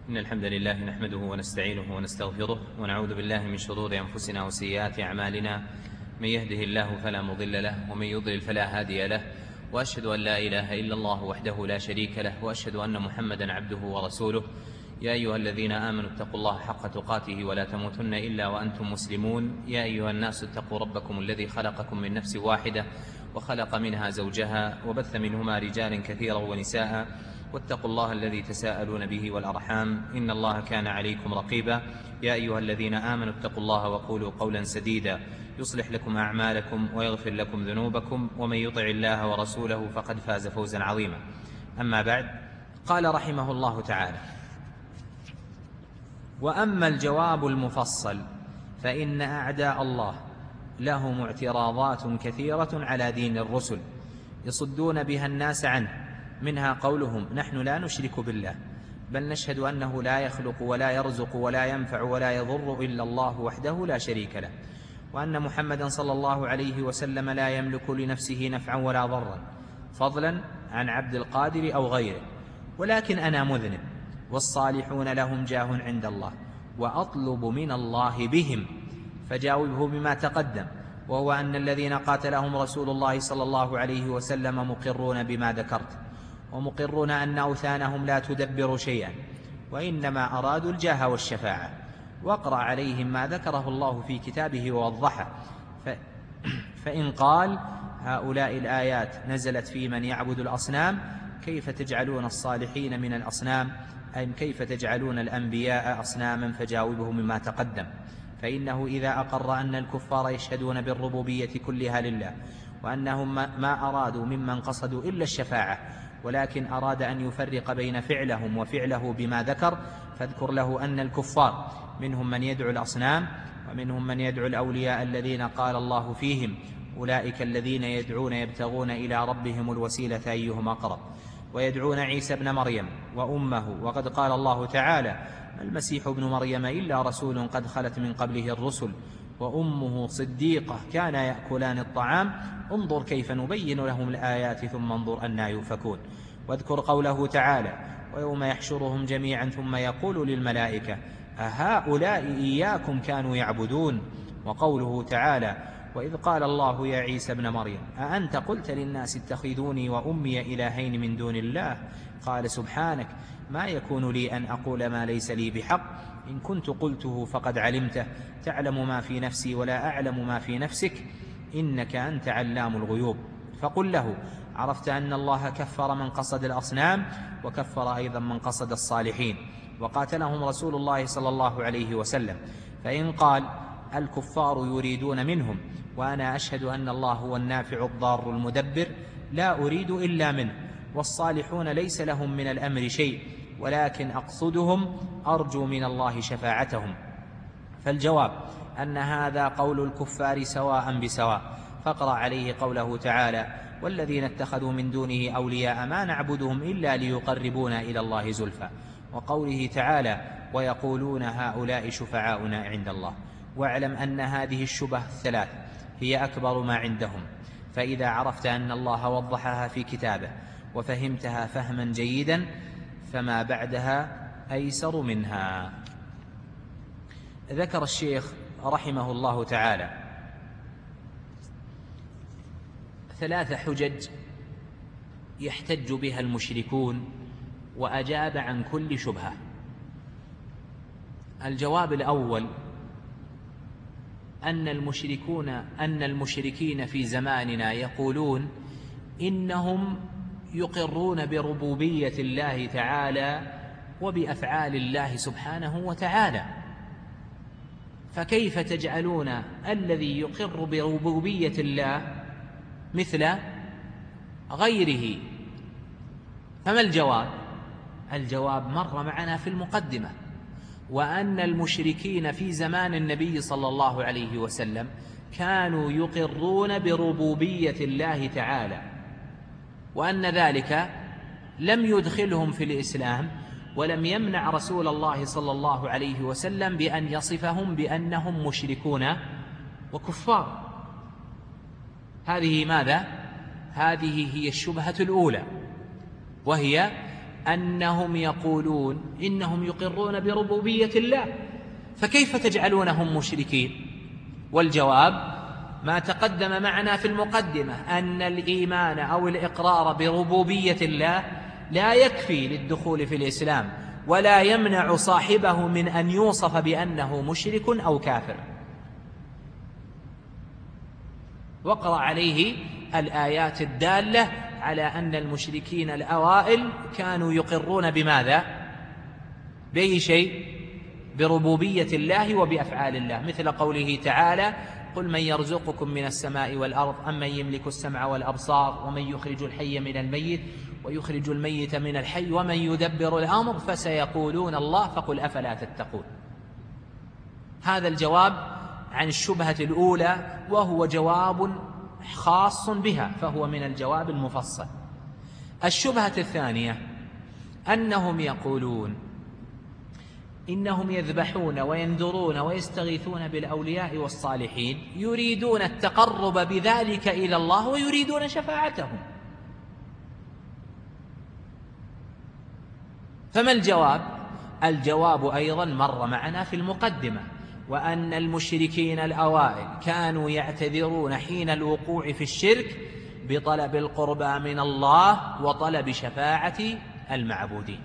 إن الحمد لله نحمده ونستعينه ونستغفره ونعوذ بالله من شرور أنفسنا وسيئات أعمالنا. من يهده الله فلا مضل له ومن يضلل فلا هادي له، وأشهد أن لا إله إلا الله وحده لا شريك له، وأشهد أن محمدا عبده ورسوله. يا أيها الذين آمنوا اتقوا الله حق تقاته ولا تموتن إلا وأنتم مسلمون. يا أيها الناس اتقوا ربكم الذي خلقكم من نفس واحدة وخلق منها زوجها وبث منهما رجالا كثيرا ونساء، واتقوا الله الذي تساءلون به والأرحام إن الله كان عليكم رقيبا. يا أيها الذين آمنوا اتقوا الله وقولوا قولا سديدا يصلح لكم أعمالكم ويغفر لكم ذنوبكم، ومن يطع الله ورسوله فقد فاز فوزا عظيما. أما بعد، قال رحمه الله تعالى: وأما الجواب المفصل فإن أعداء الله لهم اعتراضات كثيرة على دين الرسل يصدون بها الناس عنه، منها قولهم: نحن لا نشرك بالله، بل نشهد أنه لا يخلق ولا يرزق ولا ينفع ولا يضر إلا الله وحده لا شريك له، وأن محمدا صلى الله عليه وسلم لا يملك لنفسه نفعا ولا ضرا فضلا عن عبد القادر أو غيره، ولكن أنا مذنب والصالحون لهم جاه عند الله وأطلب من الله بهم. فجاوبه بما تقدم، وهو أن الذين قاتلهم رسول الله صلى الله عليه وسلم مقرون بما ذكرت، ومقرون أن أوثانهم لا تدبر شيئا، وإنما أرادوا الجاه والشفاعة. واقرأ عليهم ما ذكره الله في كتابه ووضحه. فإن قال: هؤلاء الآيات نزلت في من يعبد الأصنام، كيف تجعلون الصالحين من الأصنام؟ أي كيف تجعلون الأنبياء أصناما؟ فجاوبه مما تقدم، فإنه إذا أقر أن الكفار يشهدون بالربوبية كلها لله، وأنهم ما أرادوا ممن قصدوا إلا الشفاعة، ولكن أراد أن يفرق بين فعلهم وفعله بما ذكر، فاذكر له أن الكفار منهم من يدعو الأصنام، ومنهم من يدعو الأولياء الذين قال الله فيهم: أولئك الذين يدعون يبتغون إلى ربهم الوسيلة أيهم أقرب، ويدعون عيسى ابن مريم وأمه، وقد قال الله تعالى: المسيح ابن مريم إلا رسول قد خلت من قبله الرسل وأمه صديقة كانا يأكلان الطعام، انظر كيف نبين لهم الآيات ثم انظر أنى يؤفكون. واذكر قوله تعالى: ويوم يحشرهم جميعا ثم يقول للملائكة أهؤلاء إياكم كانوا يعبدون. وقوله تعالى: وإذ قال الله يا عيسى ابن مريم أأنت قلت للناس اتخذوني وأمي إلهين من دون الله؟ قال سبحانك ما يكون لي أن أقول ما ليس لي بحق، إن كنت قلته فقد علمته، تعلم ما في نفسي ولا أعلم ما في نفسك، إنك أنت علام الغيوب. فقل له: عرفت أن الله كفر من قصد الأصنام، وكفر أيضا من قصد الصالحين، وقاتلهم رسول الله صلى الله عليه وسلم. فإن قال: الكفار يريدون منهم، وأنا أشهد أن الله هو النافع الضار المدبر، لا أريد إلا منه، والصالحون ليس لهم من الأمر شيء، ولكن أقصدهم أرجو من الله شفاعتهم. فالجواب أن هذا قول الكفار سواء بسواء. فاقرأ عليه قوله تعالى: والذين اتخذوا من دونه أولياء ما نعبدهم إلا ليقربونا إلى الله زلفى، وقوله تعالى: ويقولون هؤلاء شفعاؤنا عند الله. واعلم أن هذه الشبه الثلاث هي أكبر ما عندهم، فإذا عرفت أن الله وضحها في كتابه وفهمتها فهما جيدا فما بعدها أيسر منها. ذكر الشيخ رحمه الله تعالى 3 حجج يحتج بها المشركون، وأجاب عن كل شبهة. الجواب الأول: أن المشركين في زماننا يقولون إنهم يقرون بربوبية الله تعالى وبأفعال الله سبحانه وتعالى، فكيف تجعلون الذي يقر بربوبية الله مثل غيره؟ فما الجواب؟ الجواب مر معنا في المقدمة، وأن المشركين في زمان النبي صلى الله عليه وسلم كانوا يقرون بربوبية الله تعالى، وأن ذلك لم يدخلهم في الإسلام، ولم يمنع رسول الله صلى الله عليه وسلم بأن يصفهم بأنهم مشركون وكفار. هذه ماذا؟ هذه هي الشبهة الأولى، وهي أنهم يقولون إنهم يقرون بربوبية الله، فكيف تجعلونهم مشركين؟ والجواب ما تقدم معنا في المقدمة، أن الإيمان أو الإقرار بربوبية الله لا يكفي للدخول في الإسلام، ولا يمنع صاحبه من أن يوصف بأنه مشرك أو كافر. وقرأ عليه الآيات الدالة على أن المشركين الأوائل كانوا يقرون بماذا؟ بأي شيء؟ بربوبية الله وبأفعال الله، مثل قوله تعالى: قل من يرزقكم من السماء والأرض أمن يملك السمع والأبصار ومن يخرج الحي من الميت ويخرج الميت من الحي ومن يدبر الأمر فسيقولون الله فقل أفلا تتقون. هذا الجواب عن الشبهة الأولى، وهو جواب خاص بها، فهو من الجواب المفصل. الشبهة الثانية أنهم يقولون إنهم يذبحون وينذرون ويستغيثون بالأولياء والصالحين، يريدون التقرب بذلك إلى الله ويريدون شفاعتهم. فما الجواب؟ الجواب أيضا مر معنا في المقدمة، وأن المشركين الأوائل كانوا يعتذرون حين الوقوع في الشرك بطلب القربى من الله وطلب شفاعة المعبودين،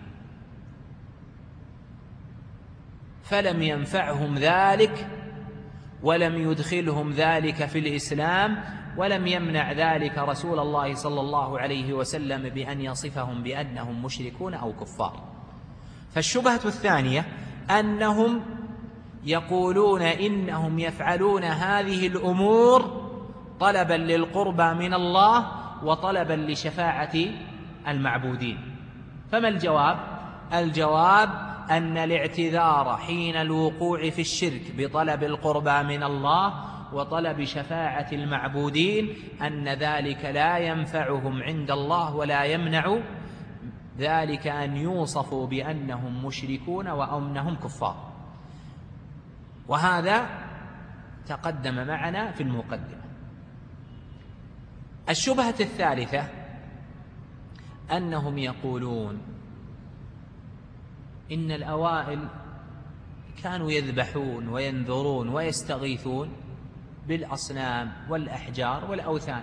فلم ينفعهم ذلك ولم يدخلهم ذلك في الإسلام، ولم يمنع ذلك رسول الله صلى الله عليه وسلم بأن يصفهم بأنهم مشركون أو كفار. فالشبهة الثانية أنهم يقولون إنهم يفعلون هذه الأمور طلبا للقربى من الله وطلبا لشفاعة المعبودين. فما الجواب؟ الجواب أن الاعتذار حين الوقوع في الشرك بطلب القربى من الله وطلب شفاعة المعبودين أن ذلك لا ينفعهم عند الله، ولا يمنع ذلك أن يوصفوا بأنهم مشركون وأنهم كفار. وهذا تقدم معنا في المقدمة. الشبهة الثالثة أنهم يقولون إن الأوائل كانوا يذبحون وينذرون ويستغيثون بالأصنام والأحجار والأوثان،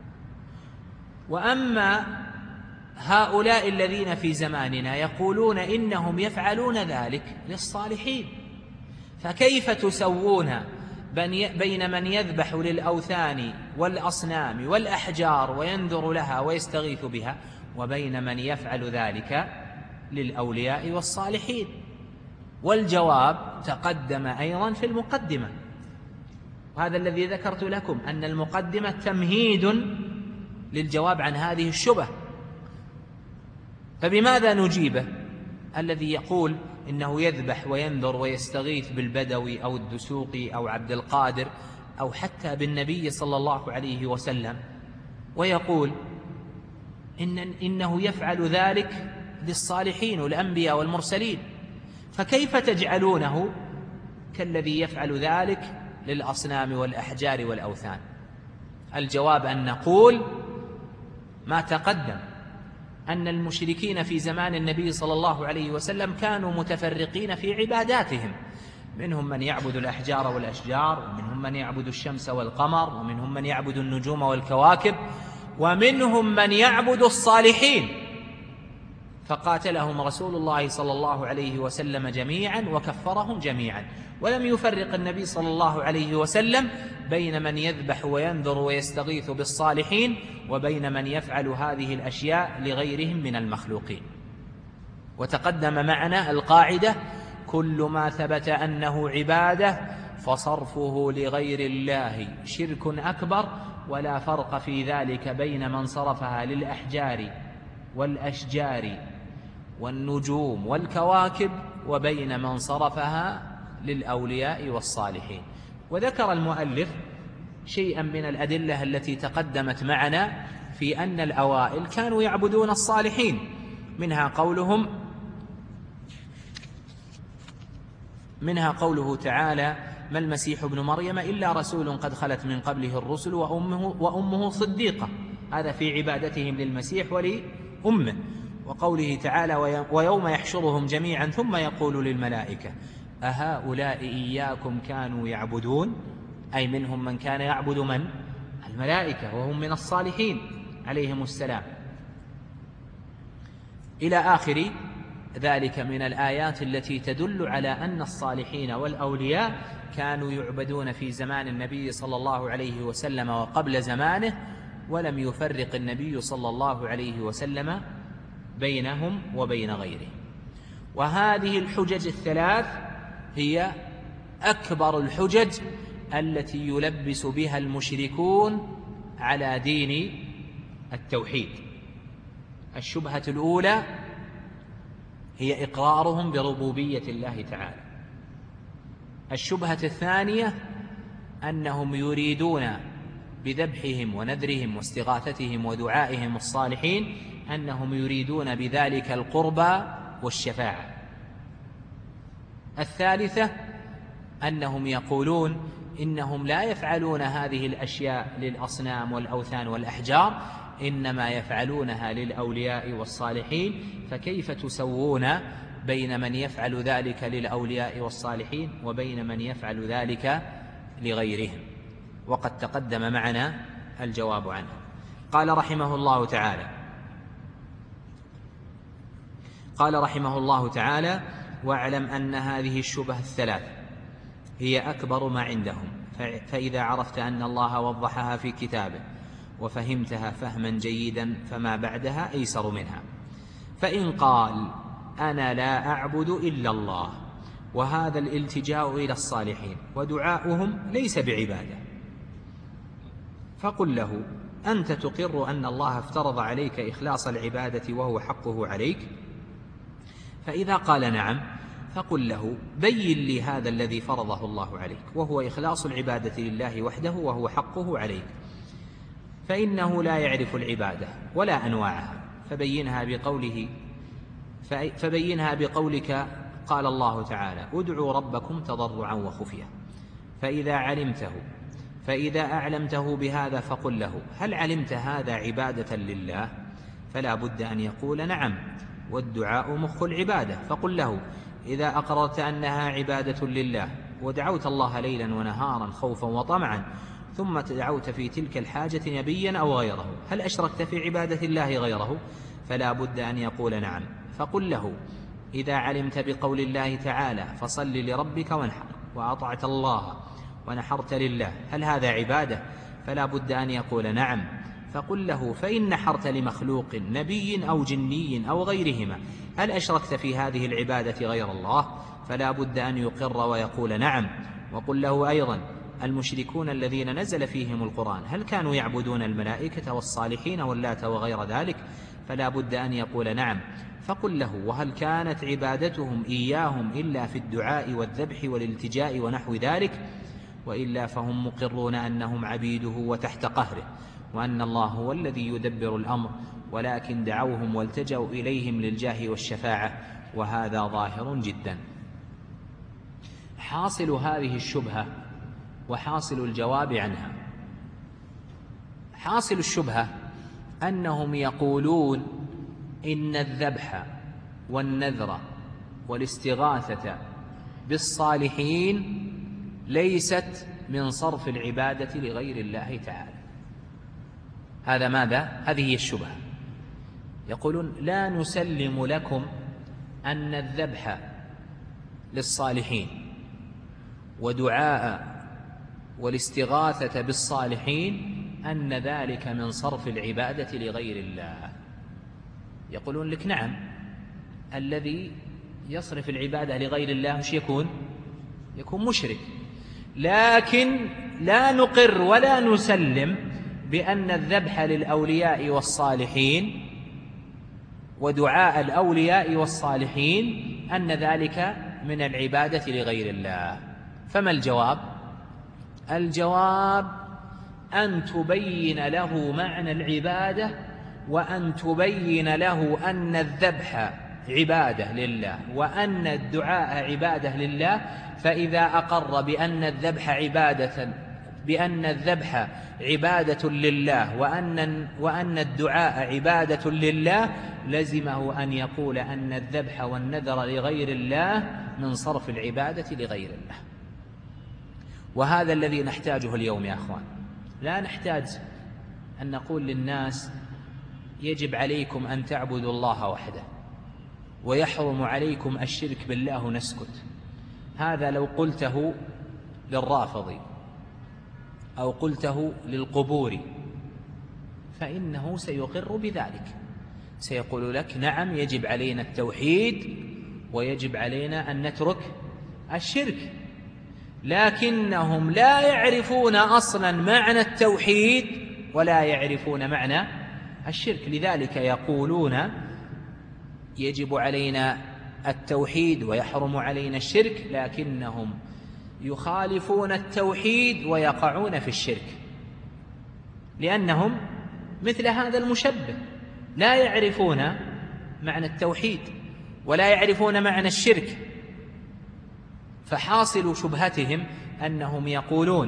وأما هؤلاء الذين في زماننا يقولون إنهم يفعلون ذلك للصالحين، فكيف تسوون بين من يذبح للأوثان والأصنام والأحجار وينذر لها ويستغيث بها وبين من يفعل ذلك للأولياء والصالحين؟ والجواب تقدم أيضا في المقدمة، وهذا الذي ذكرت لكم أن المقدمة تمهيد للجواب عن هذه الشبهة. فبماذا نجيبه؟ الذي يقول إنه يذبح وينذر ويستغيث بالبدوي أو الدسوقي أو عبد القادر أو حتى بالنبي صلى الله عليه وسلم، ويقول إنه يفعل ذلك للصالحين والأنبياء والمرسلين، فكيف تجعلونه كالذي يفعل ذلك للأصنام والأحجار والأوثان؟ الجواب أن نقول ما تقدم، أن المشركين في زمان النبي صلى الله عليه وسلم كانوا متفرقين في عباداتهم، منهم من يعبد الأحجار والأشجار، ومنهم من يعبد الشمس والقمر، ومنهم من يعبد النجوم والكواكب، ومنهم من يعبد الصالحين، فقاتلهم رسول الله صلى الله عليه وسلم جميعا وكفرهم جميعا، ولم يفرق النبي صلى الله عليه وسلم بين من يذبح وينذر ويستغيث بالصالحين وبين من يفعل هذه الأشياء لغيرهم من المخلوقين. وتقدم معنا القاعدة: كل ما ثبت أنه عبادة فصرفه لغير الله شرك أكبر، ولا فرق في ذلك بين من صرفها للأحجار والأشجار والنجوم والكواكب وبين من صرفها للأولياء والصالحين. وذكر المؤلف شيئا من الأدلة التي تقدمت معنا في أن الأوائل كانوا يعبدون الصالحين، منها قوله تعالى: ما المسيح ابن مريم إلا رسول قد خلت من قبله الرسل وأمه صديقة، هذا في عبادتهم للمسيح ولأمه. وقوله تعالى ويوم يحشرهم جميعا ثم يقول للملائكة أهؤلاء إياكم كانوا يعبدون، أي منهم من كان يعبد من؟ الملائكة، وهم من الصالحين عليهم السلام، إلى آخر ذلك من الآيات التي تدل على أن الصالحين والأولياء كانوا يعبدون في زمان النبي صلى الله عليه وسلم وقبل زمانه، ولم يفرق النبي صلى الله عليه وسلم بينهم وبين غيره. وهذه الحجج الثلاث هي أكبر الحجج التي يلبس بها المشركون على دين التوحيد. الشبهة الأولى هي إقرارهم بربوبية الله تعالى. الشبهة الثانية أنهم يريدون بذبحهم ونذرهم واستغاثتهم ودعائهم الصالحين أنهم يريدون بذلك القربى والشفاعة. الثالثة أنهم يقولون إنهم لا يفعلون هذه الأشياء للأصنام والأوثان والأحجار، إنما يفعلونها للأولياء والصالحين، فكيف تسوون بين من يفعل ذلك للأولياء والصالحين وبين من يفعل ذلك لغيرهم؟ وقد تقدم معنا الجواب عنه. قال رحمه الله تعالى واعلم أن هذه الشبه الثلاث هي أكبر ما عندهم، فإذا عرفت أن الله وضحها في كتابه وفهمتها فهما جيدا فما بعدها أيسر منها. فإن قال أنا لا أعبد إلا الله، وهذا الالتجاء إلى الصالحين ودعاؤهم ليس بعبادة، فقل له أنت تقر أن الله افترض عليك إخلاص العبادة وهو حقه عليك؟ فإذا قال نعم فقل له بين لي هذا الذي فرضه الله عليك وهو إخلاص العبادة لله وحده وهو حقه عليك، فإنه لا يعرف العبادة ولا أنواعها، فبينها بقولك قال الله تعالى ادعوا ربكم تضرعا وخفيا. فإذا أعلمته بهذا فقل له هل علمت هذا عبادة لله؟ فلا بد أن يقول نعم، والدعاء مخ العبادة. فقل له إذا أقررت أنها عبادة لله ودعوت الله ليلا ونهارا خوفا وطمعا، ثم دعوت في تلك الحاجة نبيا أو غيره، هل أشركت في عبادة الله غيره؟ فلا بد أن يقول نعم. فقل له إذا علمت بقول الله تعالى فصل لربك وانحر، وأطعت الله ونحرت لله، هل هذا عبادة؟ فلا بد أن يقول نعم. فقل له فإن نحرت لمخلوق نبي أو جني أو غيرهما، هل أشركت في هذه العبادة غير الله؟ فلا بد أن يقر ويقول نعم. وقل له أيضا المشركون الذين نزل فيهم القرآن هل كانوا يعبدون الملائكة والصالحين واللات وغير ذلك؟ فلا بد أن يقول نعم. فقل له وهل كانت عبادتهم إياهم إلا في الدعاء والذبح والالتجاء ونحو ذلك؟ وإلا فهم مقرون أنهم عبيده وتحت قهره، وأن الله هو الذي يدبر الأمر، ولكن دعوهم والتجأوا إليهم للجاه والشفاعة، وهذا ظاهر جدا. حاصل هذه الشبهة وحاصل الجواب عنها: حاصل الشبهة أنهم يقولون إن الذبح والنذر والاستغاثة بالصالحين ليست من صرف العبادة لغير الله تعالى. هذا ماذا؟ هذه هي الشبهة. يقولون لا نسلم لكم أن الذبح للصالحين ودعاء والاستغاثة بالصالحين أن ذلك من صرف العبادة لغير الله. يقولون لك نعم، الذي يصرف العبادة لغير الله مش يكون مشرك، لكن لا نقر ولا نسلم بأن الذبح للأولياء والصالحين ودعاء الأولياء والصالحين أن ذلك من العبادة لغير الله. فما الجواب؟ الجواب أن تبين له معنى العبادة، وأن تبين له أن الذبح عبادة لله وأن الدعاء عبادة لله. فإذا أقر بأن الذبح عبادة بأن الذبح عبادة لله وأن الدعاء عبادة لله، لزمه أن يقول أن الذبح والنذر لغير الله من صرف العبادة لغير الله. وهذا الذي نحتاجه اليوم يا أخوان. لا نحتاج أن نقول للناس يجب عليكم أن تعبدوا الله وحده ويحرم عليكم الشرك بالله نسكت. هذا لو قلته للرافضي أو قلته للقبور فإنه سيقر بذلك، سيقول لك نعم يجب علينا التوحيد ويجب علينا أن نترك الشرك، لكنهم لا يعرفون أصلا معنى التوحيد ولا يعرفون معنى الشرك، لذلك يقولون يجب علينا التوحيد ويحرم علينا الشرك، لكنهم يخالفون التوحيد ويقعون في الشرك، لأنهم مثل هذا المشبه لا يعرفون معنى التوحيد ولا يعرفون معنى الشرك. فحاصل شبهتهم أنهم يقولون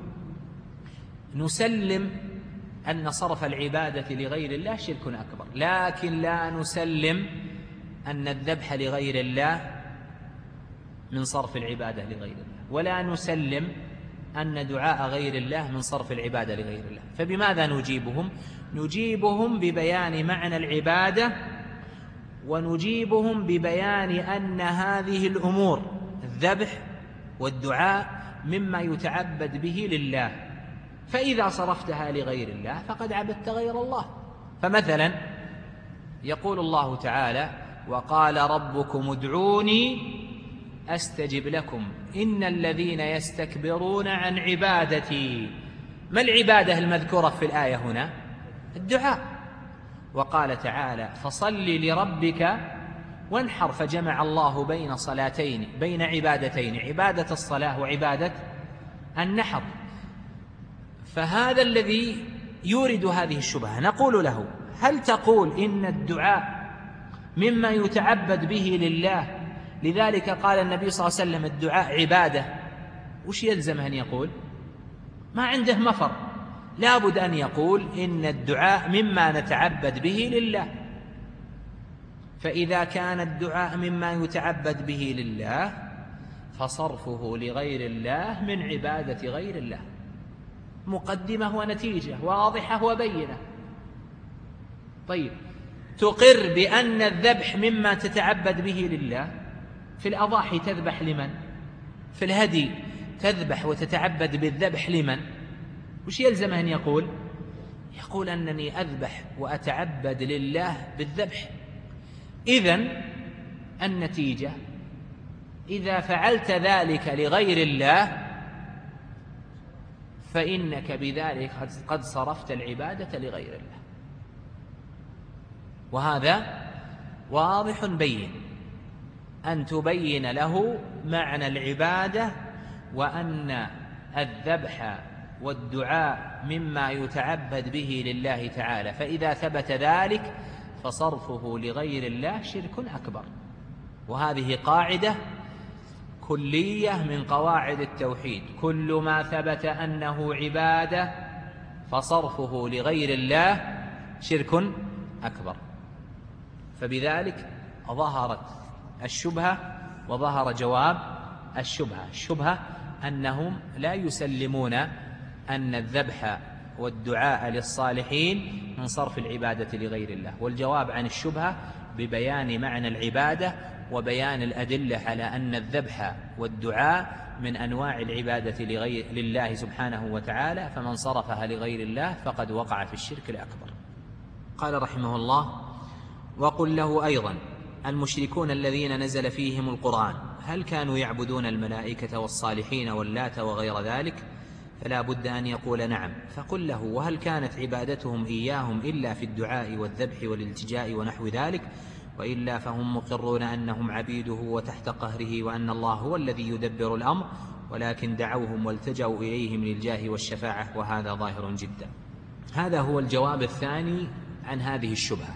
نسلم أن صرف العبادة لغير الله شرك أكبر، لكن لا نسلم أن الذبح لغير الله من صرف العبادة لغير الله، ولا نسلم أن دعاء غير الله من صرف العبادة لغير الله. فبماذا نجيبهم؟ نجيبهم ببيان معنى العبادة، ونجيبهم ببيان أن هذه الأمور الذبح والدعاء مما يتعبد به لله، فإذا صرفتها لغير الله فقد عبدت غير الله. فمثلا يقول الله تعالى وقال ربكم ادعوني أستجب لكم إن الذين يستكبرون عن عبادتي. ما العبادة المذكورة في الآية هنا؟ الدعاء. وقال تعالى فصل لربك وانحر، فجمع الله بين صلاتين بين عبادتين، عبادة الصلاة وعبادة النحر. فهذا الذي يورد هذه الشبهة نقول له هل تقول إن الدعاء مما يتعبد به لله لذلك قال النبي صلى الله عليه وسلم الدعاء عبادة؟ وش يلزم أن يقول؟ ما عنده مفر، لابد أن يقول إن الدعاء مما نتعبد به لله. فإذا كان الدعاء مما يتعبد به لله فصرفه لغير الله من عبادة غير الله. مقدمة ونتيجة واضحة وبينة. طيب تقر بأن الذبح مما تتعبد به لله؟ في الأضاحي تذبح لمن؟ في الهدي تذبح وتتعبد بالذبح لمن؟ وش يلزم أن يقول؟ يقول أنني أذبح وأتعبد لله بالذبح. إذن النتيجة إذا فعلت ذلك لغير الله فإنك بذلك قد صرفت العبادة لغير الله. وهذا واضح بين أن تبين له معنى العبادة وأن الذبح والدعاء مما يتعبد به لله تعالى، فإذا ثبت ذلك فصرفه لغير الله شرك أكبر. وهذه قاعدة كلية من قواعد التوحيد، كل ما ثبت أنه عبادة فصرفه لغير الله شرك أكبر. فبذلك ظهرت الشبهة وظهر جواب الشبهة. الشبهة أنهم لا يسلمون أن الذبح والدعاء للصالحين من صرف العبادة لغير الله، والجواب عن الشبهة ببيان معنى العبادة وبيان الأدلة على أن الذبح والدعاء من أنواع العبادة لله سبحانه وتعالى، فمن صرفها لغير الله فقد وقع في الشرك الأكبر. قال رحمه الله وقل له أيضا المشركون الذين نزل فيهم القرآن هل كانوا يعبدون الملائكة والصالحين واللات وغير ذلك؟ فلا بد أن يقول نعم. فقل له وهل كانت عبادتهم إياهم إلا في الدعاء والذبح والالتجاء ونحو ذلك؟ وإلا فهم مقرون أنهم عبيده وتحت قهره وأن الله هو الذي يدبر الأمر، ولكن دعوهم والتجأوا إليهم للجاه والشفاعة، وهذا ظاهر جدا. هذا هو الجواب الثاني عن هذه الشبهة.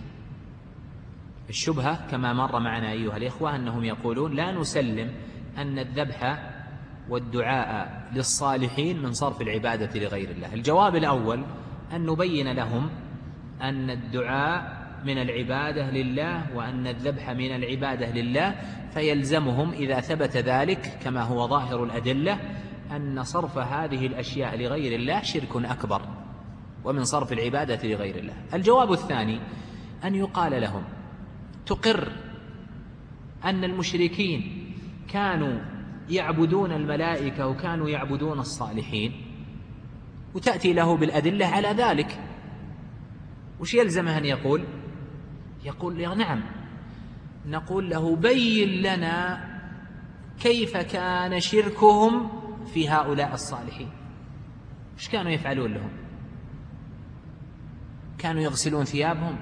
الشبهة كما مر معنا أيها الإخوة أنهم يقولون لا نسلم أن الذبح والدعاء للصالحين من صرف العبادة لغير الله؟ الجواب الأول أن نبين لهم أن الدعاء من العبادة لله وأن الذبح من العبادة لله، فيلزمهم إذا ثبت ذلك كما هو ظاهر الأدلة أن صرف هذه الأشياء لغير الله شرك أكبر ومن صرف العبادة لغير الله. الجواب الثاني أن يقال لهم: تقر أن المشركين كانوا يعبدون الملائكة وكانوا يعبدون الصالحين، وتأتي له بالأدلة على ذلك، وش يلزمه أن يقول؟ يقول: يا نعم. نقول له: بين لنا كيف كان شركهم في هؤلاء الصالحين، وش كانوا يفعلون لهم؟ كانوا يغسلون ثيابهم؟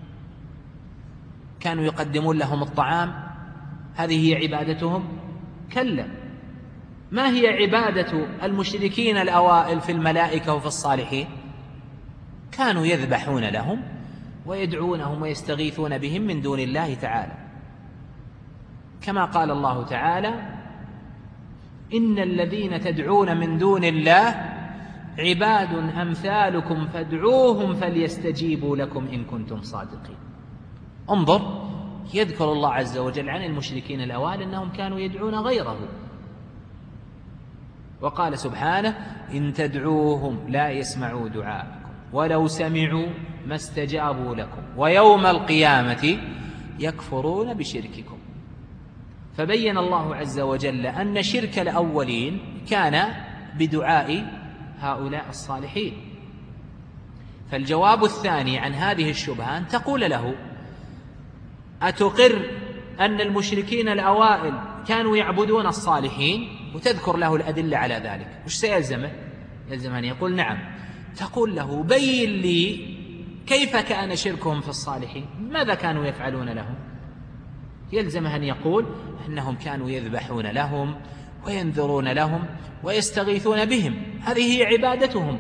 كانوا يقدمون لهم الطعام؟ هذه هي عبادتهم؟ كلا. ما هي عبادة المشركين الأوائل في الملائكة وفي الصالحين؟ كانوا يذبحون لهم ويدعونهم ويستغيثون بهم من دون الله تعالى، كما قال الله تعالى: إن الذين تدعون من دون الله عباد أمثالكم فادعوهم فليستجيبوا لكم إن كنتم صادقين. انظر، يذكر الله عز وجل عن المشركين الأوائل أنهم كانوا يدعون غيره، وقال سبحانه: إن تدعوهم لا يسمعوا دعاءكم ولو سمعوا ما استجابوا لكم ويوم القيامة يكفرون بشرككم. فبين الله عز وجل أن شرك الأولين كان بدعاء هؤلاء الصالحين. فالجواب الثاني عن هذه الشبهة أن تقول له: أتقر أن المشركين الأوائل كانوا يعبدون الصالحين؟ وتذكر له الأدلة على ذلك. وش سيلزمه؟ يلزم أن يقول: نعم. تقول له: بين لي كيف كان شركهم في الصالحين، ماذا كانوا يفعلون لهم؟ يلزمه أن يقول أنهم كانوا يذبحون لهم وينذرون لهم ويستغيثون بهم، هذه هي عبادتهم.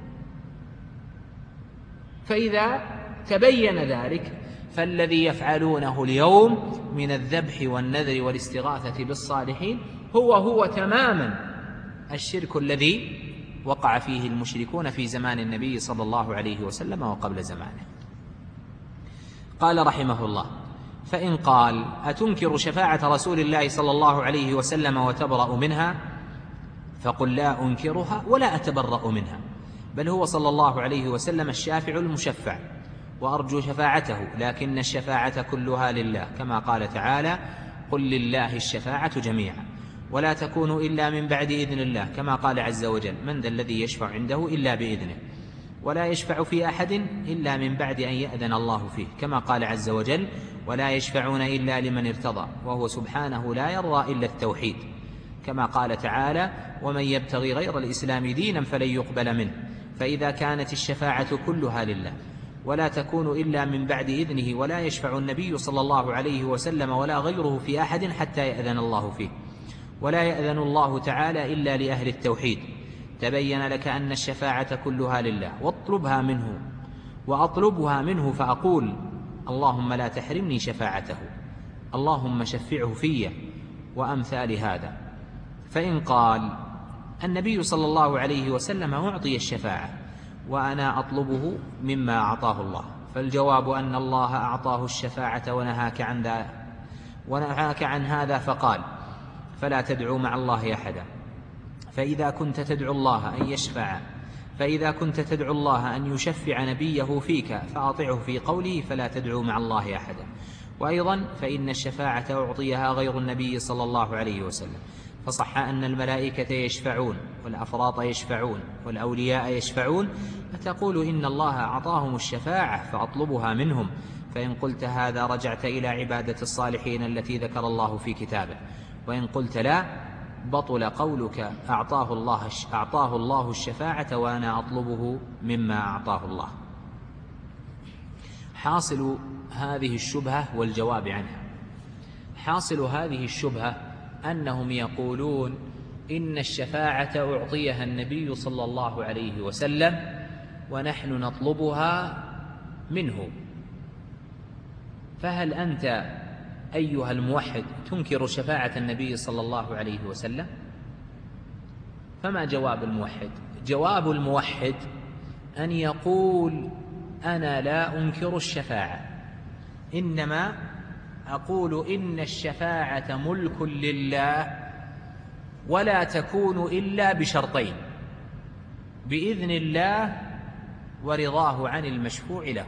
فإذا تبين ذلك فالذي يفعلونه اليوم من الذبح والنذر والاستغاثة بالصالحين هو تماما الشرك الذي وقع فيه المشركون في زمان النبي صلى الله عليه وسلم وقبل زمانه. قال رحمه الله: فإن قال: أتنكر شفاعة رسول الله صلى الله عليه وسلم وتبرأ منها؟ فقل: لا أنكرها ولا أتبرأ منها، بل هو صلى الله عليه وسلم الشافع المشفع، وأرجو شفاعته، لكن الشفاعة كلها لله، كما قال تعالى: قل لله الشفاعة جميعا، ولا تكون إلا من بعد إذن الله، كما قال عز وجل: من ذا الذي يشفع عنده إلا بإذنه، ولا يشفع في أحد إلا من بعد أن يأذن الله فيه، كما قال عز وجل: ولا يشفعون إلا لمن ارتضى، وهو سبحانه لا يرضى إلا التوحيد، كما قال تعالى: ومن يبتغي غير الإسلام دينا فلن يقبل منه. فإذا كانت الشفاعة كلها لله ولا تكون إلا من بعد إذنه، ولا يشفع النبي صلى الله عليه وسلم ولا غيره في أحد حتى يأذن الله فيه، ولا يأذن الله تعالى إلا لأهل التوحيد، تبين لك أن الشفاعة كلها لله، وأطلبها منه فأقول: اللهم لا تحرمني شفاعته، اللهم شفعه في، وأمثال هذا. فإن قال: النبي صلى الله عليه وسلم أعطي الشفاعة وأنا أطلبه مما أعطاه الله، فالجواب أن الله أعطاه الشفاعة ونهاك عن هذا فقال: فلا تدعوا مع الله أحدا. فإذا كنت تدعو الله أن يشفع نبيه فيك فأطعه في قوله فلا تدعوا مع الله أحدا. وأيضا فإن الشفاعة أعطيها غير النبي صلى الله عليه وسلم، فصح أن الملائكة يشفعون والأفراط يشفعون والأولياء يشفعون، فتقول إن الله أعطاهم الشفاعة فأطلبها منهم. فإن قلت هذا رجعت إلى عبادة الصالحين التي ذكر الله في كتابه، وإن قلت لا بطل قولك أعطاه الله الشفاعة وأنا أطلبه مما أعطاه الله. حاصل هذه الشبهة والجواب عنها: حاصل هذه الشبهة أنهم يقولون إن الشفاعة أعطيها النبي صلى الله عليه وسلم ونحن نطلبها منه، فهل أنت أيها الموحد تنكر شفاعة النبي صلى الله عليه وسلم؟ فما جواب الموحد؟ جواب الموحد أن يقول: أنا لا أنكر الشفاعة، إنما أقول إن الشفاعة ملك لله ولا تكون إلا بشرطين: بإذن الله ورضاه عن المشفوع له.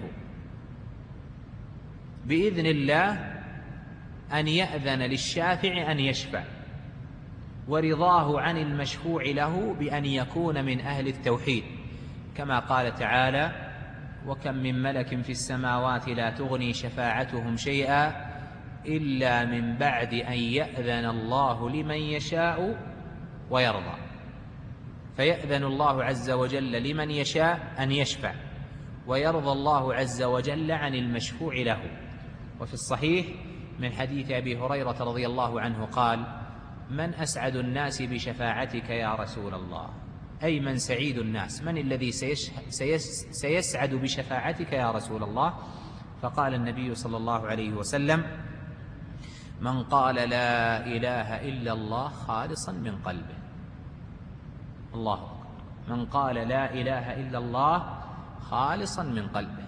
بإذن الله أن يأذن للشافع أن يشفع، ورضاه عن المشفوع له بأن يكون من أهل التوحيد، كما قال تعالى: وكم من ملك في السماوات لا تغني شفاعتهم شيئا إلا من بعد أن يأذن الله لمن يشاء ويرضى. فيأذن الله عز وجل لمن يشاء أن يشفع، ويرضى الله عز وجل عن المشفوع له. وفي الصحيح من حديث أبي هريرة رضي الله عنه قال: من أسعد الناس بشفاعتك يا رسول الله؟ أي من سعيد الناس؟ من الذي سيسعد بشفاعتك يا رسول الله؟ فقال النبي صلى الله عليه وسلم: من قال لا إله إلا الله خالصا من قلبه. الله أكبر. من قال لا إله إلا الله خالصا من قلبه،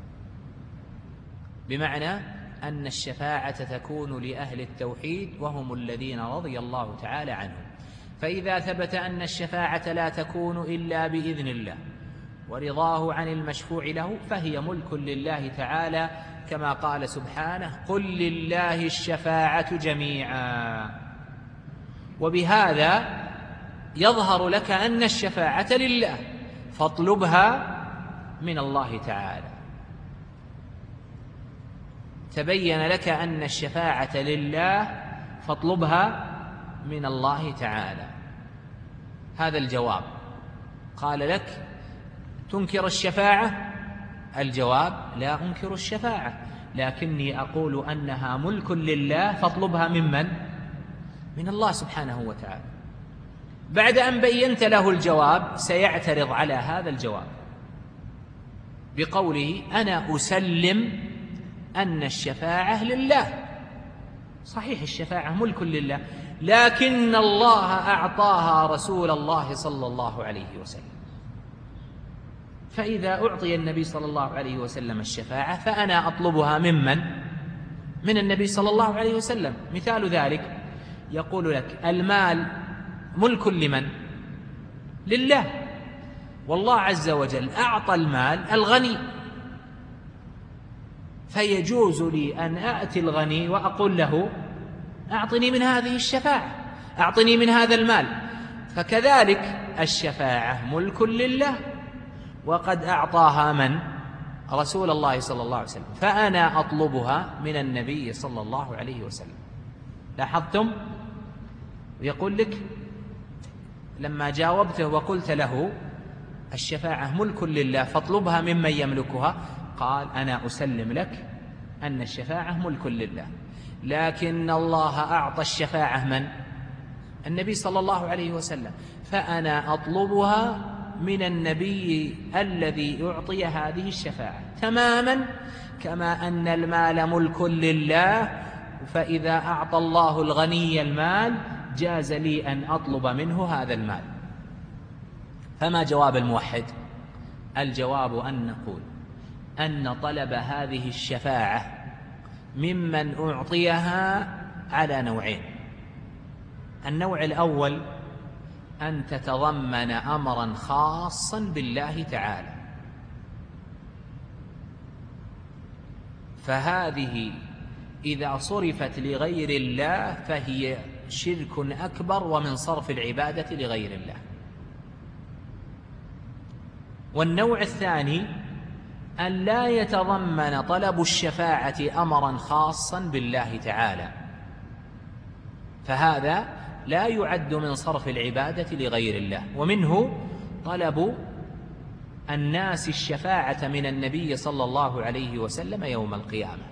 بمعنى أن الشفاعة تكون لأهل التوحيد وهم الذين رضي الله تعالى عنهم. فإذا ثبت أن الشفاعة لا تكون إلا بإذن الله ورضاه عن المشفوع له، فهي ملك لله تعالى، كما قال سبحانه: قل لله الشفاعة جميعا. وبهذا يظهر لك أن الشفاعة لله، فاطلبها من الله تعالى. تبين لك أن الشفاعة لله، فاطلبها من الله تعالى. هذا الجواب. قال لك: تنكر الشفاعة؟ الجواب: لا أنكر الشفاعة، لكني أقول أنها ملك لله، فاطلبها ممن؟ من الله سبحانه وتعالى. بعد أن بينت له الجواب سيعترض على هذا الجواب بقوله: أنا أسلم أن الشفاعة لله. صحيح الشفاعة ملك لله، لكن الله أعطاها رسول الله صلى الله عليه وسلم. فإذا أعطي النبي صلى الله عليه وسلم الشفاعة فأنا أطلبها ممن؟ من النبي صلى الله عليه وسلم. مثال ذلك: يقول لك: المال ملك لمن؟ لله، والله عز وجل أعطى المال الغني، فيجوز لي أن أأتي الغني وأقول له: أعطني من هذه الشفاعة، أعطني من هذا المال. فكذلك الشفاعة ملك لله، وقد أعطاها من؟ رسول الله صلى الله عليه وسلم، فأنا أطلبها من النبي صلى الله عليه وسلم. لاحظتم؟ يقول لك: لما جاوبته وقلت له الشفاعة ملك لله فاطلبها ممن يملكها، قال: أنا أسلم لك أن الشفاعة ملك لله، لكن الله أعطى الشفاعة من؟ النبي صلى الله عليه وسلم، فأنا أطلبها من النبي الذي أعطي هذه الشفاعة، تماما كما أن المال ملك لله، فإذا أعطى الله الغني المال جاز لي أن أطلب منه هذا المال. فما جواب الموحد؟ الجواب أن نقول أن طلب هذه الشفاعة ممن أعطيها على نوعين: النوع الأول أن تتضمن أمرا خاصا بالله تعالى، فهذه إذا صرفت لغير الله فهي شرك أكبر ومن صرف العبادة لغير الله. والنوع الثاني أن لا يتضمن طلب الشفاعة أمرا خاصا بالله تعالى، فهذا لا يعد من صرف العبادة لغير الله. ومنه طلب الناس الشفاعة من النبي صلى الله عليه وسلم يوم القيامة.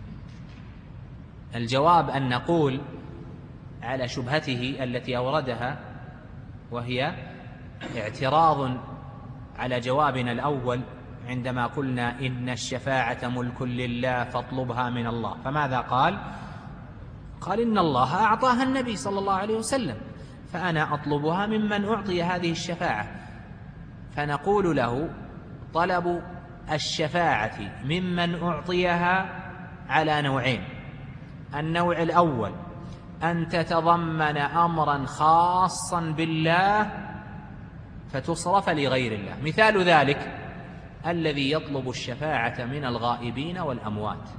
الجواب أن نقول على شبهته التي أوردها، وهي اعتراض على جوابنا الأول عندما قلنا إن الشفاعة ملك لله فاطلبها من الله. فماذا قال؟ قال: إن الله أعطاها النبي صلى الله عليه وسلم، فأنا أطلبها ممن أعطي هذه الشفاعة. فنقول له: طلب الشفاعة ممن أعطيها على نوعين: النوع الأول أن تتضمن أمرا خاصا بالله فتصرف لغير الله. مثال ذلك الذي يطلب الشفاعة من الغائبين والأموات.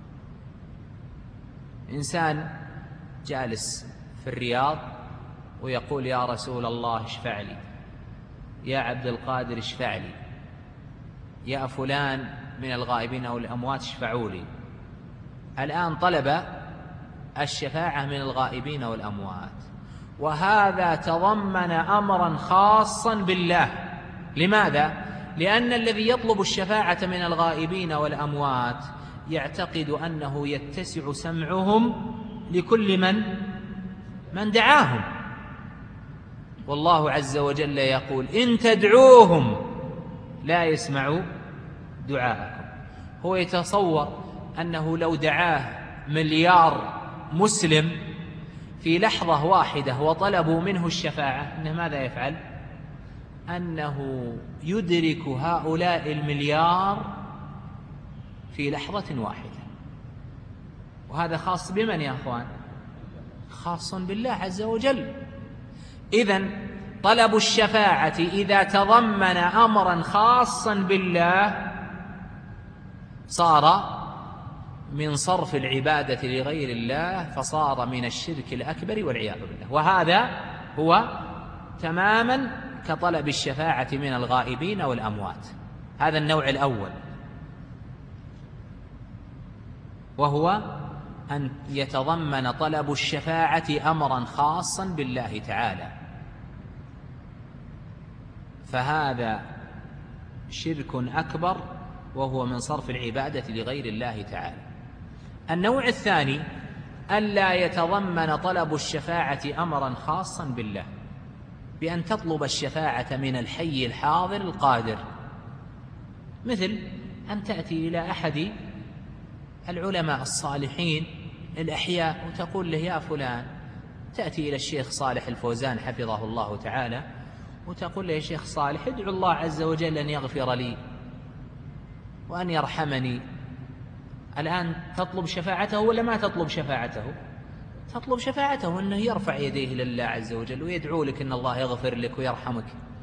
إنسان جالس في الرياض ويقول: يا رسول الله اشفع لي، يا عبد القادر اشفع لي، يا فلان من الغائبين أو الأموات اشفعوا لي. الآن طلب الشفاعة من الغائبين والأموات، وهذا تضمن أمرا خاصا بالله. لماذا؟ لأن الذي يطلب الشفاعة من الغائبين والأموات يعتقد أنه يتسع سمعهم لكل من دعاهم، والله عز وجل يقول: إن تدعوهم لا يسمعوا دعاءكم. هو يتصور أنه لو دعاه مليار مسلم في لحظة واحدة وطلبوا منه الشفاعة، أنه ماذا يفعل؟ أنه يدرك هؤلاء المليار في لحظة واحدة. وهذا خاص بمن يا أخوان؟ خاص بالله عز وجل. إذن طلب الشفاعة إذا تضمن أمرا خاصا بالله صار من صرف العبادة لغير الله، فصار من الشرك الأكبر والعياذ بالله. وهذا هو تماما كطلب الشفاعة من الغائبين والأموات. هذا النوع الأول، وهو أن يتضمن طلب الشفاعة أمرا خاصا بالله تعالى، فهذا شرك أكبر وهو من صرف العبادة لغير الله تعالى. النوع الثاني ألا يتضمن طلب الشفاعة أمرا خاصا بالله، بأن تطلب الشفاعة من الحي الحاضر القادر، مثل أن تأتي إلى أحد العلماء الصالحين الأحياء وتقول له: يا فلان، تأتي إلى الشيخ صالح الفوزان حفظه الله تعالى وتقول له: يا شيخ صالح، ادعو الله عز وجل أن يغفر لي وأن يرحمني. الآن تطلب شفاعته ولا ما تطلب شفاعته؟ تطلب شفاعته، أنه يرفع يديه لله عز وجل ويدعو لك أن الله يغفر لك ويرحمك.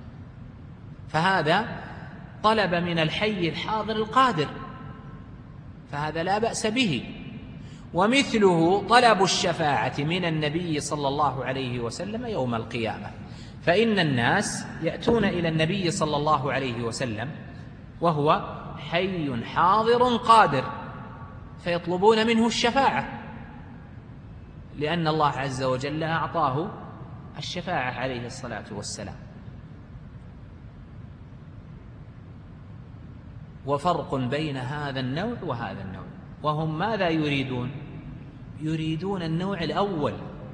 فهذا طلب من الحي الحاضر القادر، فهذا لا بأس به. ومثله طلب الشفاعة من النبي صلى الله عليه وسلم يوم القيامة، فإن الناس يأتون إلى النبي صلى الله عليه وسلم وهو حي حاضر قادر فيطلبون منه الشفاعة، لأن الله عز وجل أعطاه الشفاعة عليه الصلاة والسلام. وفرق بين هذا النوع وهذا النوع، وهم ماذا يريدون؟ يريدون النوع الأول،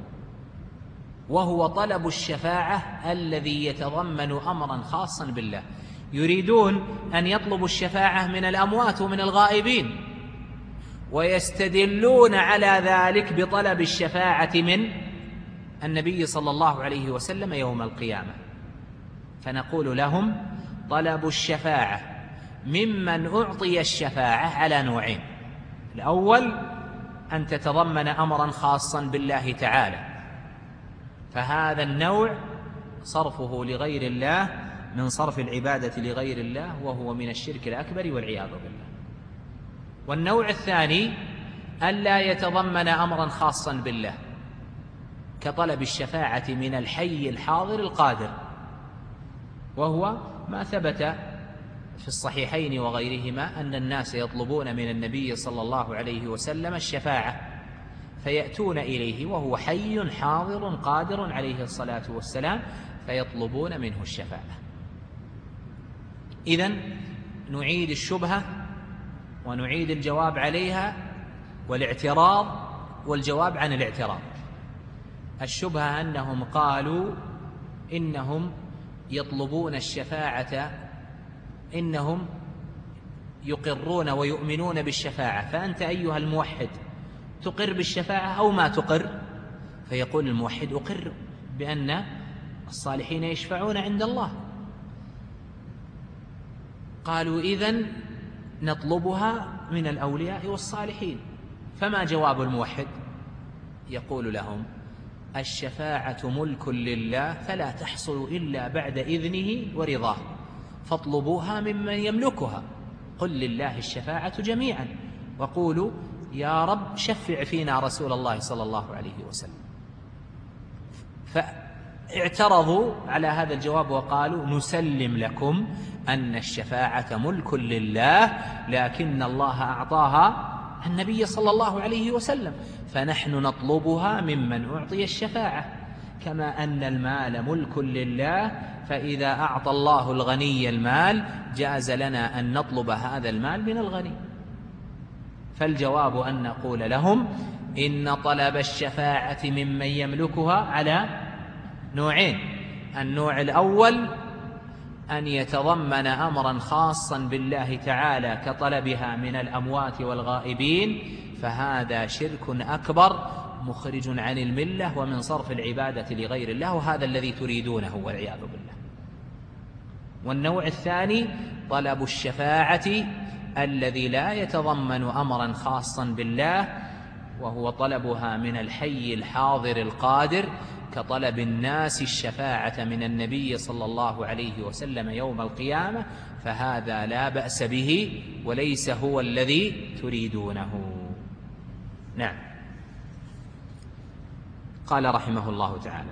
وهو طلب الشفاعة الذي يتضمن أمرا خاصا بالله. يريدون أن يطلبوا الشفاعة من الأموات ومن الغائبين، ويستدلون على ذلك بطلب الشفاعة من النبي صلى الله عليه وسلم يوم القيامة. فنقول لهم: طلب الشفاعة ممن أعطي الشفاعة على نوعين: الأول أن تتضمن أمرا خاصا بالله تعالى، فهذا النوع صرفه لغير الله من صرف العبادة لغير الله، وهو من الشرك الأكبر والعياذ بالله. والنوع الثاني ألا يتضمن أمرا خاصا بالله، كطلب الشفاعة من الحي الحاضر القادر، وهو ما ثبت في الصحيحين وغيرهما أن الناس يطلبون من النبي صلى الله عليه وسلم الشفاعة، فيأتون إليه وهو حي حاضر قادر عليه الصلاة والسلام، فيطلبون منه الشفاعة. إذن نعيد الشبهة ونعيد الجواب عليها والاعتراض والجواب عن الاعتراض. الشبهة أنهم قالوا إنهم يطلبون الشفاعة، إنهم يقرون ويؤمنون بالشفاعة، فأنت أيها الموحد تقر بالشفاعة أو ما تقر؟ فيقول الموحد: أقر بأن الصالحين يشفعون عند الله. قالوا إذن نطلبها من الأولياء والصالحين. فما جواب الموحد؟ يقول لهم: الشفاعة ملك لله فلا تحصل إلا بعد إذنه ورضاه، فاطلبوها ممن يملكها. قل لله الشفاعة جميعا، وقولوا يا رب شفع فينا رسول الله صلى الله عليه وسلم. فاعترضوا على هذا الجواب وقالوا: نسلم لكم أن الشفاعة ملك لله، لكن الله أعطاها النبي صلى الله عليه وسلم، فنحن نطلبها ممن أعطي الشفاعة، كما أن المال ملك لله، فإذا أعطى الله الغني المال جاز لنا أن نطلب هذا المال من الغني. فالجواب أن نقول لهم: إن طلب الشفاعة ممن يملكها على نوعين. النوع الأول أن يتضمن أمرا خاصا بالله تعالى كطلبها من الأموات والغائبين، فهذا شرك أكبر مخرج عن الملة ومن صرف العبادة لغير الله، وهذا الذي تريدونه والعياذ بالله. والنوع الثاني طلب الشفاعة الذي لا يتضمن أمرا خاصا بالله، وهو طلبها من الحي الحاضر القادر، كطلب الناس الشفاعة من النبي صلى الله عليه وسلم يوم القيامة، فهذا لا بأس به وليس هو الذي تريدونه. نعم. قال رحمه الله تعالى: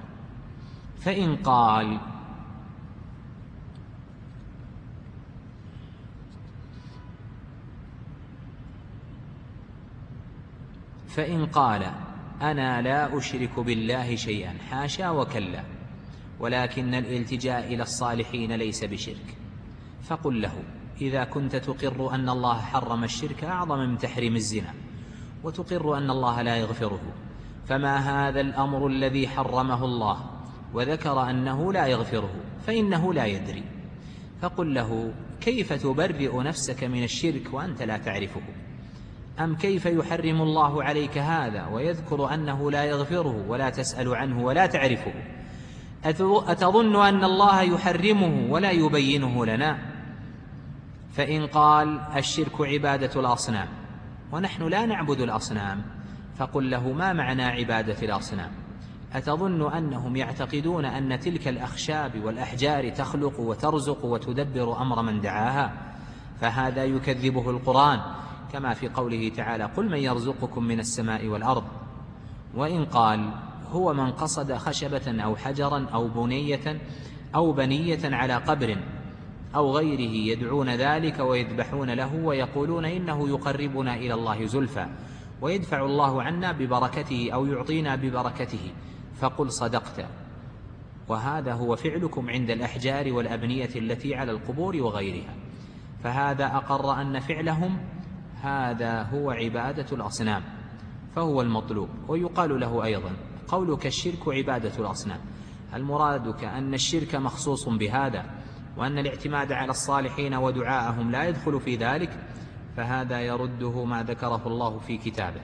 فإن قال أنا لا أشرك بالله شيئا، حاشا وكلا، ولكن الالتجاء إلى الصالحين ليس بشرك، فقل له: إذا كنت تقر أن الله حرم الشرك أعظم من تحريم الزنا، وتقر أن الله لا يغفره، فما هذا الأمر الذي حرمه الله وذكر أنه لا يغفره؟ فإنه لا يدري. فقل له: كيف تبرئ نفسك من الشرك وأنت لا تعرفه؟ أم كيف يحرم الله عليك هذا ويذكر أنه لا يغفره ولا تسأل عنه ولا تعرفه؟ أتظن أن الله يحرمه ولا يبينه لنا؟ فإن قال الشرك عبادة الأصنام ونحن لا نعبد الأصنام، فقل له: ما معنى عبادة الأصنام؟ أتظن أنهم يعتقدون أن تلك الأخشاب والأحجار تخلق وترزق وتدبر أمر من دعاها؟ فهذا يكذبه القرآن، كما في قوله تعالى: قل من يرزقكم من السماء والأرض. وإن قال هو من قصد خشبة أو حجرا أو بنية على قبر أو غيره يدعون ذلك ويذبحون له ويقولون إنه يقربنا إلى الله زلفى ويدفع الله عنا ببركته أو يعطينا ببركته، فقل صدقت، وهذا هو فعلكم عند الأحجار والأبنية التي على القبور وغيرها. فهذا أقر أن فعلهم هذا هو عبادة الأصنام، فهو المطلوب. ويقال له أيضا: قولك الشرك عبادة الأصنام، هل مرادك أن الشرك مخصوص بهذا وأن الاعتماد على الصالحين ودعاءهم لا يدخل في ذلك؟ فهذا يرده ما ذكره الله في كتابه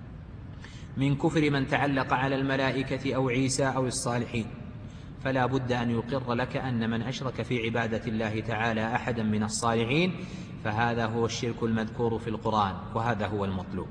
من كفر من تعلق على الملائكة أو عيسى أو الصالحين. فلا بد أن يقر لك أن من أشرك في عبادة الله تعالى أحدا من الصالحين فهذا هو الشرك المذكور في القرآن، وهذا هو المطلوب.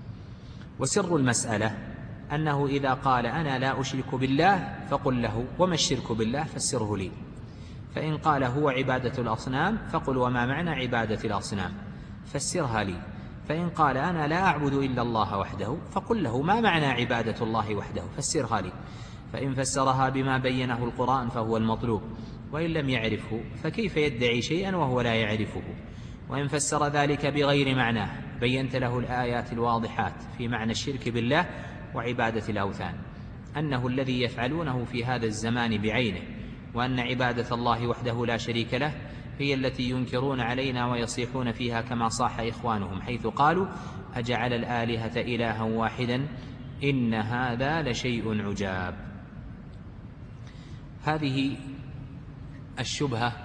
وسر المسألة أنه إذا قال أنا لا أشرك بالله فقل له: وما الشرك بالله؟ فسره لي. فإن قال هو عبادة الأصنام فقل: وما معنى عبادة الأصنام؟ فسرها لي. فإن قال أنا لا أعبد إلا الله وحده فقل له: ما معنى عبادة الله وحده؟ فسرها لي. فإن فسرها بما بينه القرآن فهو المطلوب، وإن لم يعرفه فكيف يدعي شيئا وهو لا يعرفه؟ وإن فسر ذلك بغير معناه بينت له الآيات الواضحات في معنى الشرك بالله وعبادة الأوثان، أنه الذي يفعلونه في هذا الزمان بعينه، وأن عبادة الله وحده لا شريك له هي التي ينكرون علينا ويصيحون فيها كما صاح إخوانهم حيث قالوا: أجعل الآلهة إلها واحدا إن هذا لشيء عجاب. هذه الشبهة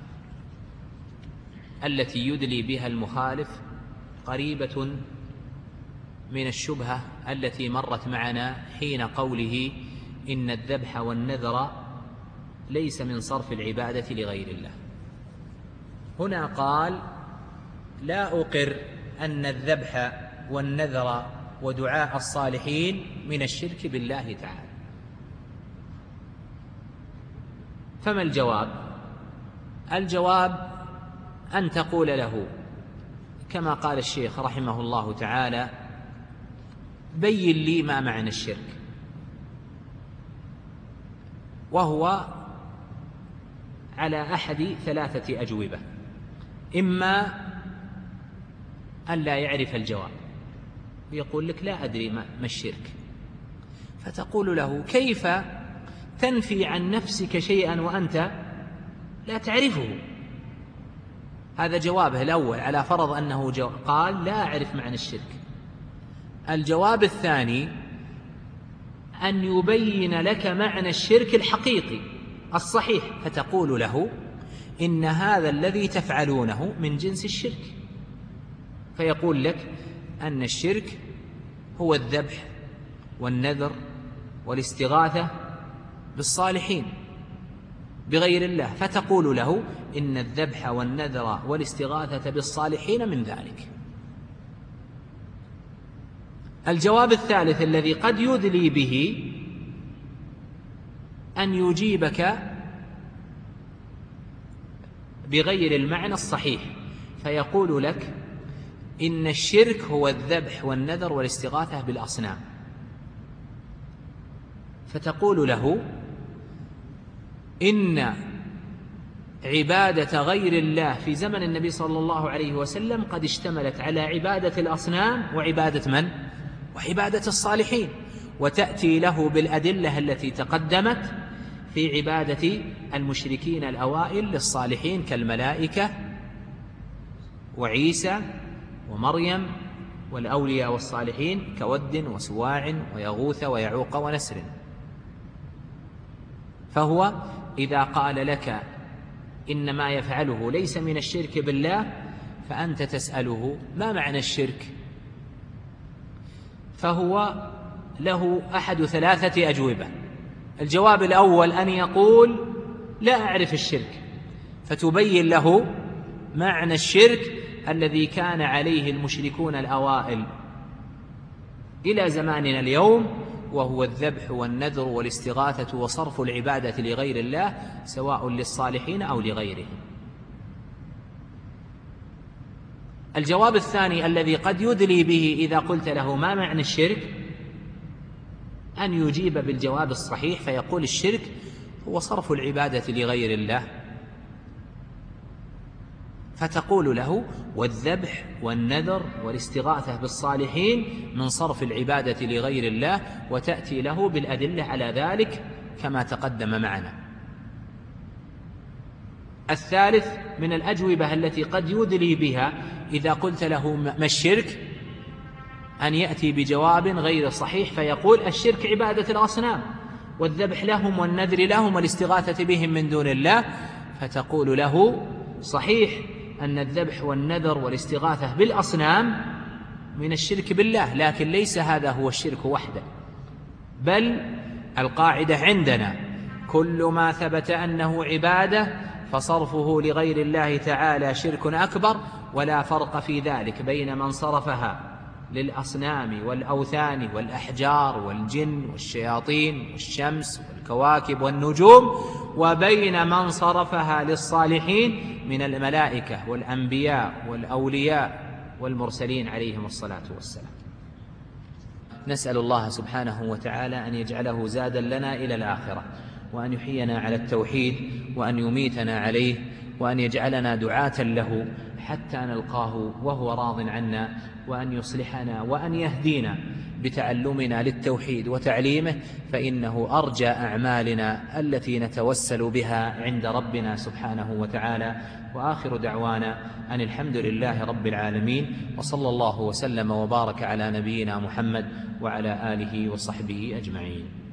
التي يدلي بها المخالف قريبة من الشبهة التي مرت معنا حين قوله إن الذبح والنذر ليس من صرف العبادة لغير الله. هنا قال لا أقر أن الذبح والنذر ودعاء الصالحين من الشرك بالله تعالى. فما الجواب؟ الجواب أن تقول له كما قال الشيخ رحمه الله تعالى: بين لي ما معنى الشرك. وهو على أحد ثلاثة أجوبة: إما أن لا يعرف الجواب ويقول لك لا أدري ما الشرك، فتقول له: كيف تنفي عن نفسك شيئا وأنت لا تعرفه؟ هذا جوابه الأول، على فرض أنه قال لا أعرف معنى الشرك. الجواب الثاني أن يبين لك معنى الشرك الحقيقي الصحيح، فتقول له: إن هذا الذي تفعلونه من جنس الشرك. فيقول لك أن الشرك هو الذبح والنذر والاستغاثة بالصالحين بغير الله، فتقول له: إن الذبح والنذر والاستغاثة بالصالحين من ذلك. الجواب الثالث الذي قد يدلي به أن يجيبك بغير المعنى الصحيح، فيقول لك: إن الشرك هو الذبح والنذر والاستغاثة بالأصنام. فتقول له: إن عبادة غير الله في زمن النبي صلى الله عليه وسلم قد اشتملت على عبادة الأصنام وعبادة من؟ وعبادة الصالحين، وتأتي له بالأدلة التي تقدمت في عبادة المشركين الأوائل للصالحين كالملائكة وعيسى ومريم والأولياء والصالحين كود وسواع ويغوث ويعوق ونسر. فهو إذا قال لك إن ما يفعله ليس من الشرك بالله، فأنت تسأله: ما معنى الشرك؟ فهو له أحد ثلاثة أجوبة. الجواب الأول أن يقول: لا أعرف الشرك، فتبين له معنى الشرك الذي كان عليه المشركون الأوائل إلى زماننا اليوم، وهو الذبح والنذر والاستغاثة وصرف العبادة لغير الله سواء للصالحين أو لغيرهم. الجواب الثاني الذي قد يدلي به إذا قلت له ما معنى الشرك أن يجيب بالجواب الصحيح، فيقول: الشرك هو صرف العبادة لغير الله. فتقول له: والذبح والنذر والاستغاثة بالصالحين من صرف العبادة لغير الله، وتأتي له بالأدلة على ذلك كما تقدم معنا. الثالث من الأجوبة التي قد يدلي بها إذا قلت له ما الشرك أن يأتي بجواب غير صحيح، فيقول: الشرك عبادة الأصنام والذبح لهم والنذر لهم والاستغاثة بهم من دون الله. فتقول له: صحيح أن الذبح والنذر والاستغاثة بالأصنام من الشرك بالله، لكن ليس هذا هو الشرك وحده، بل القاعدة عندنا: كل ما ثبت أنه عبادة فصرفه لغير الله تعالى شرك أكبر، ولا فرق في ذلك بين من صرفها للأصنام والأوثان والأحجار والجن والشياطين والشمس والكواكب والنجوم، وبين من صرفها للصالحين من الملائكة والأنبياء والأولياء والمرسلين عليهم الصلاة والسلام. نسأل الله سبحانه وتعالى أن يجعله زادا لنا إلى الآخرة، وأن يحيينا على التوحيد، وأن يميتنا عليه، وأن يجعلنا دعاة له حتى نلقاه وهو راض عنا، وأن يصلحنا وأن يهدينا بتعلمنا للتوحيد وتعليمه، فإنه أرجى أعمالنا التي نتوسل بها عند ربنا سبحانه وتعالى. وآخر دعوانا أن الحمد لله رب العالمين، وصلى الله وسلم وبارك على نبينا محمد وعلى آله وصحبه أجمعين.